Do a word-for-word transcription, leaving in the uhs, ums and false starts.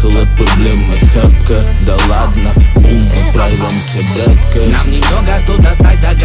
уехал от проблемы хапка. Да ладно, бум, отправимся, братка. Нам немного туда сайт,